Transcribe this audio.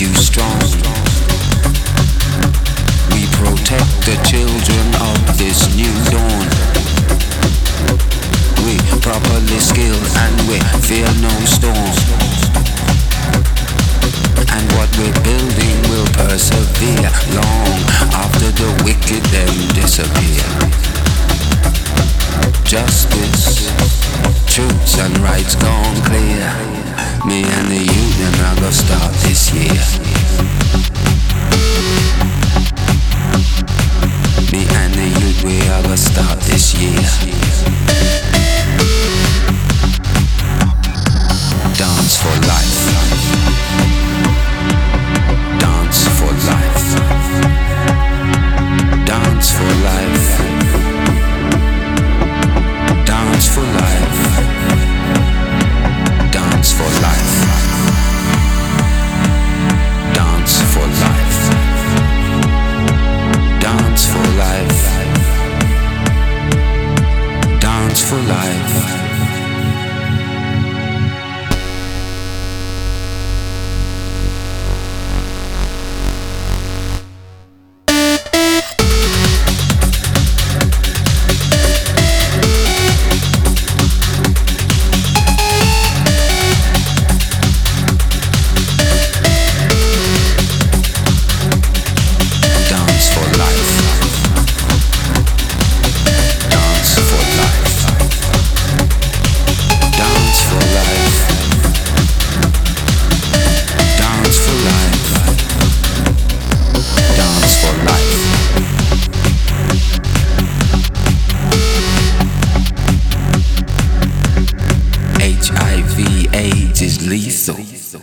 you strong. We protect the children of this new dawn. We properly skilled and we fear no storm. And what we're building will persevere long after the wicked them disappear. Justice, truths and rights gone clear. Me and the youth them are gonna start this year. Me and the youth we are gonna start this year. Dance for life. Dance for life. Dance for life. Dance for life. Dance for life. Dance for life. Dance for life. Dance for life. HIV, AIDS is lethal.